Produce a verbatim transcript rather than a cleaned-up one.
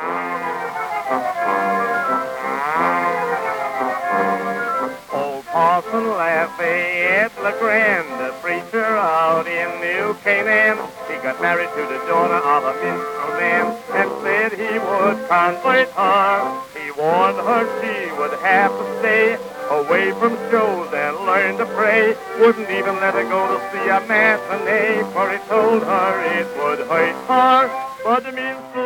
Old Parson Lafayette LeGrand, the preacher out in New Canaan, he got married to the daughter of a minstrel man and said he would convert her. He warned her she would have to stay away from shows and learn to pray. Wouldn't even let her go to see a matinee, for he told her it would hurt her. But the minstrel